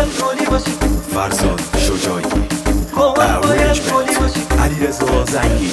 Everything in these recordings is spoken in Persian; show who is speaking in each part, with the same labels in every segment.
Speaker 1: گلی باشی،
Speaker 2: فرزاد شجاعی،
Speaker 1: باید گلی باشی.
Speaker 2: علیرضا زنگی.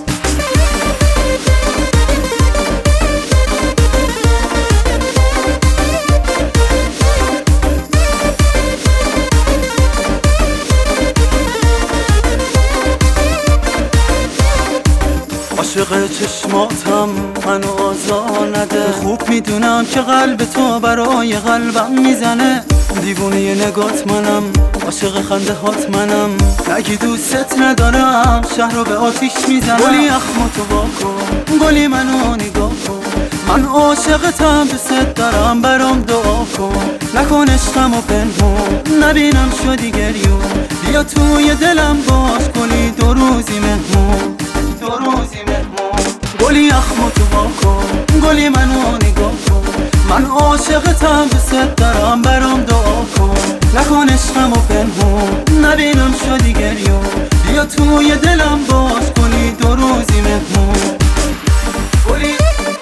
Speaker 3: عاشق چشماتم منو آزار نده، خوب میدونم که قلب تو برای قلبم میزنه. دیوونه نگات منم، عاشق خنده هات منم، نگی دوستت ندارم شهر رو به آتیش میزنم. گلی اخماتو واکن، گلی منو نگاه کن، من عاشقتم دوست دارم برام دعا کن. نکن عشقمو پنهون، نبینم شدی گریون، بیا توی دلم باش گلی دو روزی مهمون، دو روزی مهمون. گلی اخماتو واکن، گلی منو نگاه کن، من عاشقتم دوست دارم برام دعا کن. نکن عشقمو پنهون، نبینم شدی گریون، بیا توی دلم باش گلی دو روزی مهمون. گلی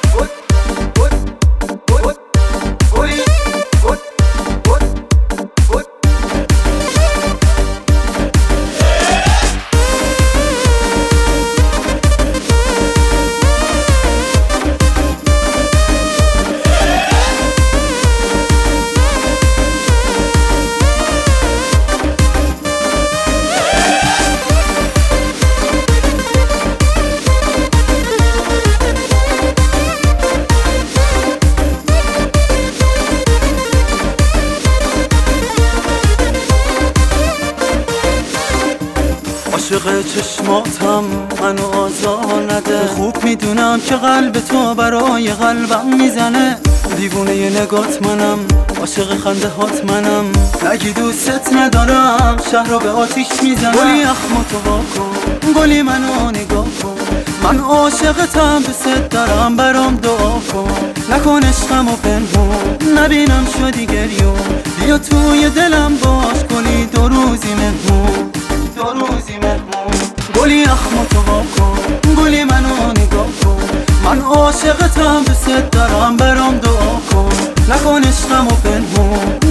Speaker 3: عاشق چشماتم منو آزار نده، خوب میدونم که قلب تو برای قلبم میزنه. دیوونه نگات منم، عاشق خنده هات منم، نگی دوستت ندارم شهر رو به آتیش میزنم. گلی اخماتو واکن، گلی منو نگاه کن، من عاشقتم دوست دارم برام دعا کن. نکن عشقمو پنهون، نبینم شدی گریون، بیا توی دلم باش گلی دو روزی مهمون، دو روزی مهمون. گلی اخماتو واکن، گلی منو نگاه کن، من عاشقتم دوست دارم برام دعا کن. نکن عشقمو پنهون،